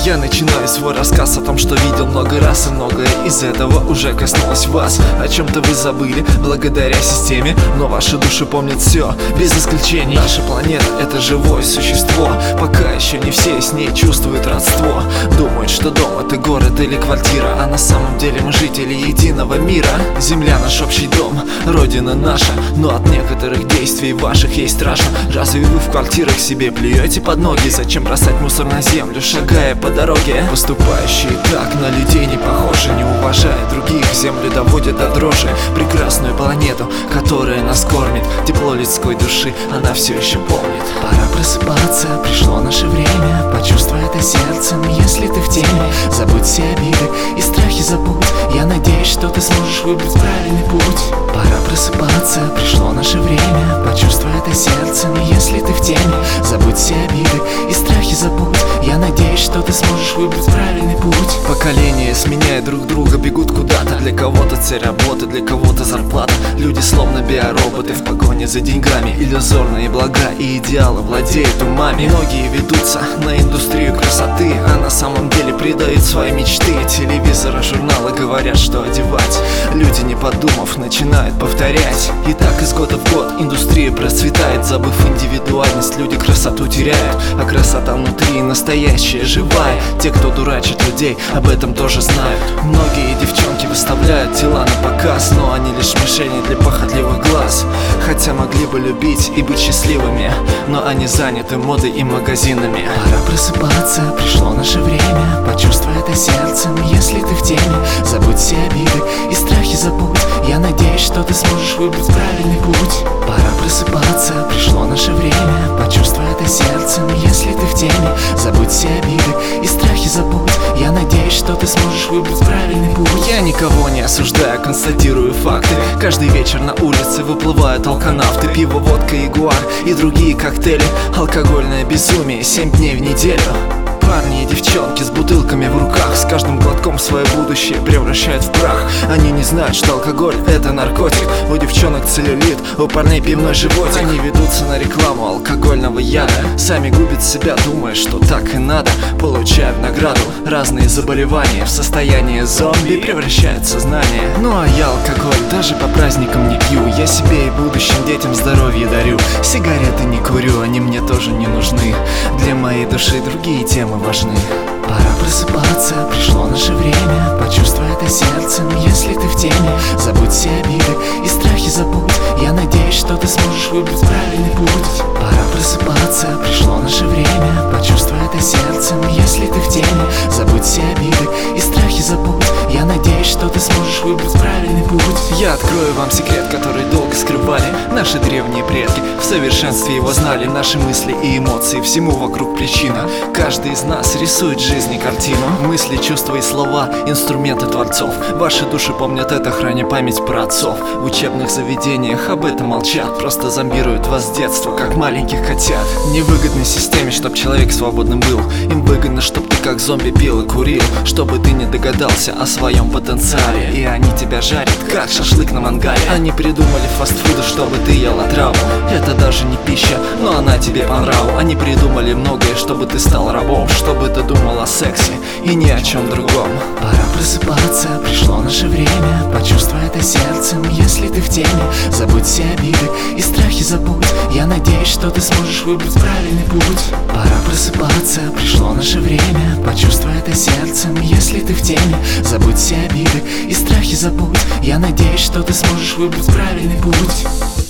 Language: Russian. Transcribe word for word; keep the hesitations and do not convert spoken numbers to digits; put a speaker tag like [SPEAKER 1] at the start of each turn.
[SPEAKER 1] Я начинаю свой рассказ о том, что видел много раз, и многое из этого уже коснулось вас. О чем-то вы забыли благодаря системе, но ваши души помнят все, без исключений. Наша планета — это живое существо, пока еще не все с ней чувствуют родство. Думают, что дом — это город или квартира, а на самом деле мы жители единого мира. Земля — наш общий дом, родина наша, но от некоторых действий ваших ей страшно. Разве вы в квартирах себе плюете под ноги? Зачем бросать мусор на землю, шагая по дороге? Поступающие так на людей не похожи, не уважая других, землю доводят до дрожи. Прекрасную планету, которая нас кормит, тепло людской души она все еще помнит.
[SPEAKER 2] Пора просыпаться, пришло наше время. Почувствуй это сердцем, если ты в теме. Забудь все обиды и страхи забудь. Я надеюсь, что ты сможешь выбрать правильный путь. Пора просыпаться, пришло наше время. Почувствуй это сердцем, если ты в теме. Забудь все обиды и страхи забудь. Я надеюсь, что ты сможешь выбрать правильный путь.
[SPEAKER 1] Поколения, сменяя друг друга, бегут куда-то. Для кого-то цель работы, для кого-то зарплата. Люди словно биороботы в погоне за деньгами. Иллюзорные блага и идеалы владеют умами. Многие ведутся на индустрию красоты, а на самом деле предают свои мечты. Телевизоры, журналы говорят, что одевать. Люди, не подумав, начинают повторять. И так из года в год индустрия процветает. Забыв индивидуальность, люди красоту теряют. А красота внутри настоящая, живая. Те, кто дурачит людей, об этом тоже знают. Многие девчонки выставляют тела на показ, но они лишь мишени для похотливых глаз. Хотя могли бы любить и быть счастливыми, но они заняты модой и магазинами.
[SPEAKER 2] Пора просыпаться, пришло наше время. Почувствуй это сердцем, если ты в теме. Забудь все обиды и страхи забудь. Я надеюсь, что ты сможешь выбрать правильный путь. Пора просыпаться, пришло наше время. Почувствуй это сердцем, если ты в теме. Забудь все обиды и страхи забудь. Я надеюсь, что ты сможешь выбрать правильный путь.
[SPEAKER 1] Я никого не осуждаю, констатирую факты. Каждый вечер на улице выплывают алканавты. Пиво, водка, ягуар и другие коктейли. Алкогольное безумие, семь дней в неделю. Парни и девчонки с бутылками в руках, с каждым глотком свое будущее превращают в прах. Они не знают, что алкоголь — это наркотик. У девчонок целлюлит, у парней пивной животик. Они ведутся на рекламу алкогольного яда, сами губят себя, думая, что так и надо. Получают награду, разные заболевания. В состояние зомби превращают сознание. Ну а я алкоголь даже по праздникам не пью. Я себе и будущим детям здоровье дарю. Сигареты не курю, они мне тоже не нужны. Для моей души другие темы важны.
[SPEAKER 2] Пора просыпаться, пришло наше время. Почувствуй это сердцем, если ты в теме. Забудь все обиды и страхи забудь. Я надеюсь, что ты сможешь выбрать правильный путь. Пора просыпаться, пришло наше время. Почувствуй это сердцем, если ты в теме. Забудь все обиды и страхи забудь. Я надеюсь, что ты сможешь выбрать правильный путь.
[SPEAKER 1] Я открою вам секрет, который долго скрывали наши древние предки. В совершенстве его знали наши мысли и эмоции. Всему вокруг причина. Каждый из нас рисует жизни картину. Мысли, чувства и слова — инструменты творцов. Ваши души помнят это, храня память про отцов. В учебных заведениях об этом молчат. Просто зомбируют вас с детства, как маленьких котят. Невыгодной системе, чтоб человек свободным был. Им выгодно, чтоб ты как зомби пил и курил, чтобы ты не догадался о своем потенциале. И они тебя жарят, как шашлык на мангале. Они придумали фастфуды, чтобы ты ел отраву. Это даже не пища, но она тебе по нраву. Они придумали многое, чтобы ты стал рабом, чтобы ты думал о сексе и ни о чем другом.
[SPEAKER 2] Пора просыпаться, пришло наше время. Почувствуй это сердцем, если ты в теме. Забудь все обиды и страхи забудь. Я надеюсь, что ты сможешь выбрать правильный путь. Пора просыпаться, пришло наше время. Почувствуй это сердцем, если ты в теме. Забудь все обиды и страхи забудь. Я надеюсь, что ты сможешь выбрать правильный путь.